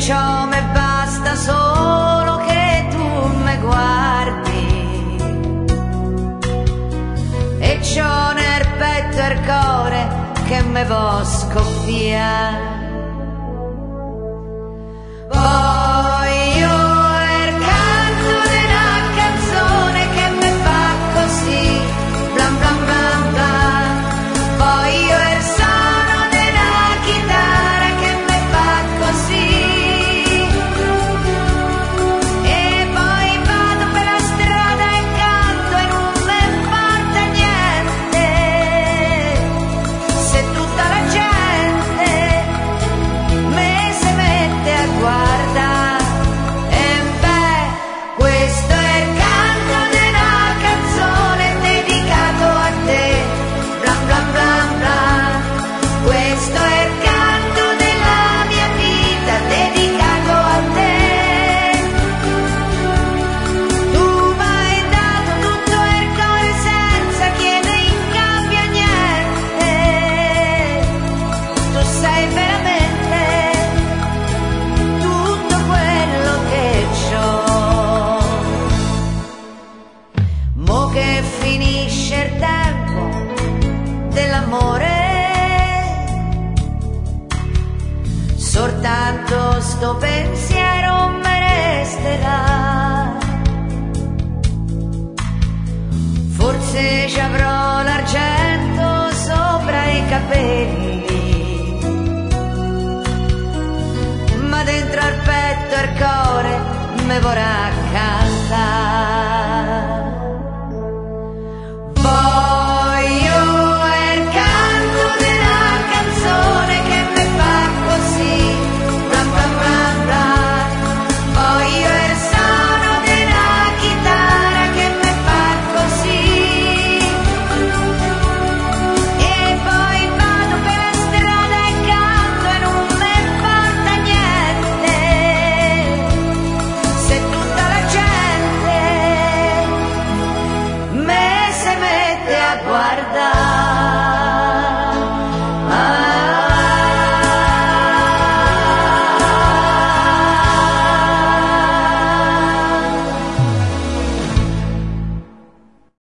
ciò mi basta solo che tu mi guardi, e ciò nel petto e il cuore che mi vo scoppiare. Voglio il canto di una canzone che mi fa così, blan blan blan blan. Voglio il suono di una chitarra che mi fa così, e poi vado per la strada e canto e non mi importa niente se tutta la gente me si mette a guardare. E beh, questo è il canto di una canzone dedicato a te, blan blan blan blan. Questo è il canto della mia vita dedicato a te. Tu m'hai dato tutto il cuore senza chiedere in cambio niente. Tu sei veramente tutto quello che c'ho. Mo che finisce il tempo dell'amore, soltanto sto pensiero me resterà. Forse ci avrò l'argento sopra i capelli